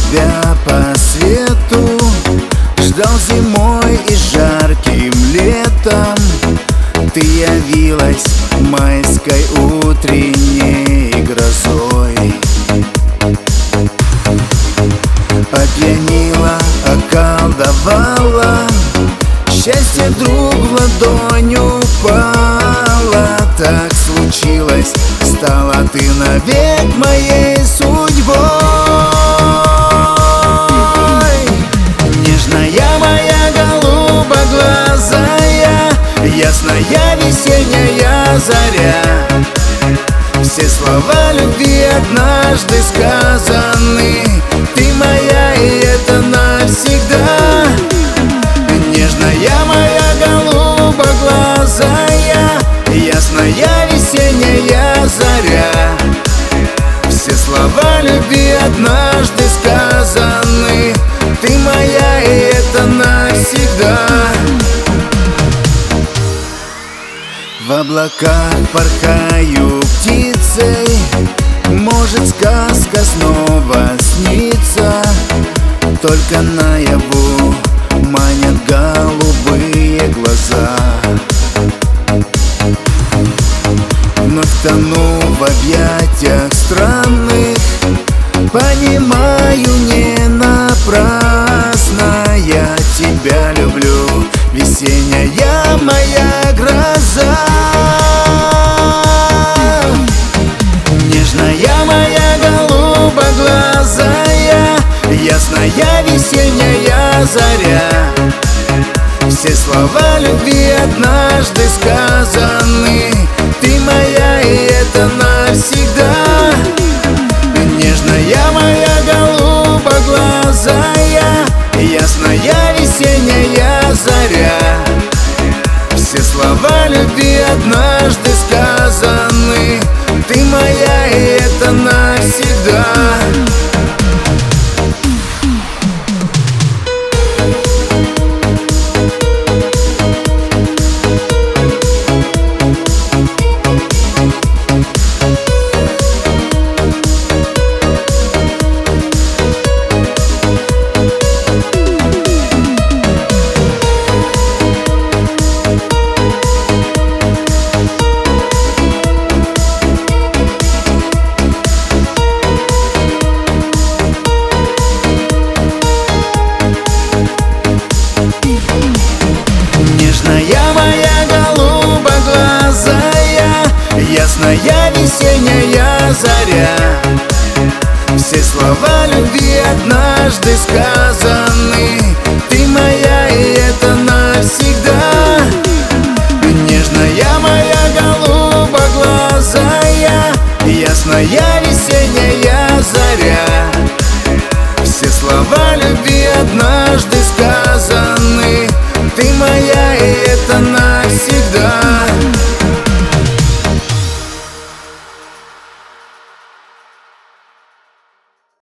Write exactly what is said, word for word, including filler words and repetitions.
тебя по свету, ждал зимой и жарким летом. Ты явилась майской утренней грозой, опьянила, околдовала, счастье вдруг в ладонь упало. Так случилось, стала ты навек моей судьбой. Нежная моя голубоглазая, ясная весенняя заря. Все слова любви однажды сказаны, ты моя, и это навсегда. Нежная моя голубоглазая, ясная весенняя заря. Все слова любви однажды сказаны, ты моя, и это навсегда. В облаках порхаю птицей, может, сказка снова снится. Только наяву манят голубые глаза. Вновь тону в объятиях странных, понимаю, не напрасно я тебя люблю, весенняя моя гроза. Нежная моя голубоглазая, ясная весенняя заря. Все слова любви однажды сказаны, ты моя, и это навсегда. Нежная моя голубоглазая, ясная весенняя заря. Все слова любви однажды сказаны, ты моя, и это навсегда. Нежная моя голубоглазая, ясная весенняя заря. Все слова любви однажды сказаны, ты моя, и это навсегда. Нежная моя голубоглазая, ясная